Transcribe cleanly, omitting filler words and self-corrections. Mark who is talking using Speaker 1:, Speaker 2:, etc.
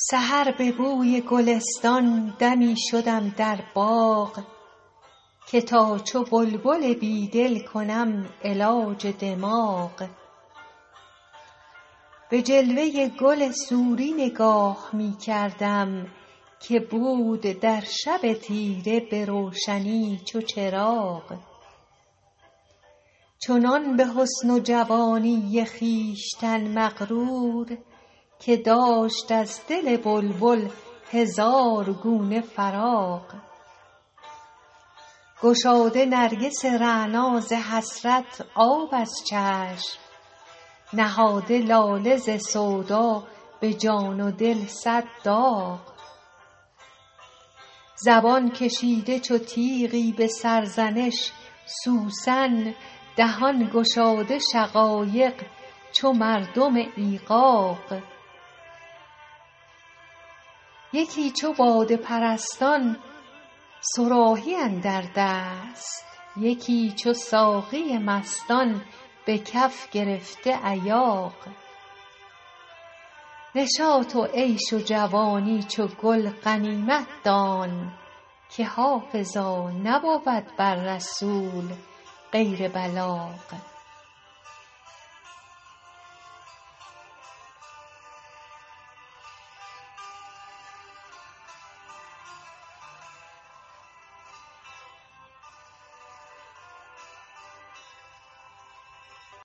Speaker 1: سحر به بوی گلستان دمی شدم در باغ، که تا چو بلبل بیدل کنم علاج دماغ. به جلوه گل سوری نگاه می کردم، که بود در شب تیره به روشنی چو چراغ. چنان به حسن و جوانی خویشتن مغرور، که داشت از دل بلبل هزار گونه فراغ. گشاده نرگس رعنا ز حسرت آب از چشم، نهاده لاله ز سودا به جان و دل صد داغ. زبان کشیده چو تیغی به سرزنش سوسن، دهان گشاده شقایق چو مردم ایغاغ. یکی چو باده پرستان صراحی اندر دست، یکی چو ساقی مستان به کف گرفته ایاغ. نشاط و عیش و جوانی چو گل غنیمت دان، که حافظا نبود بر رسول غیر بلاغ.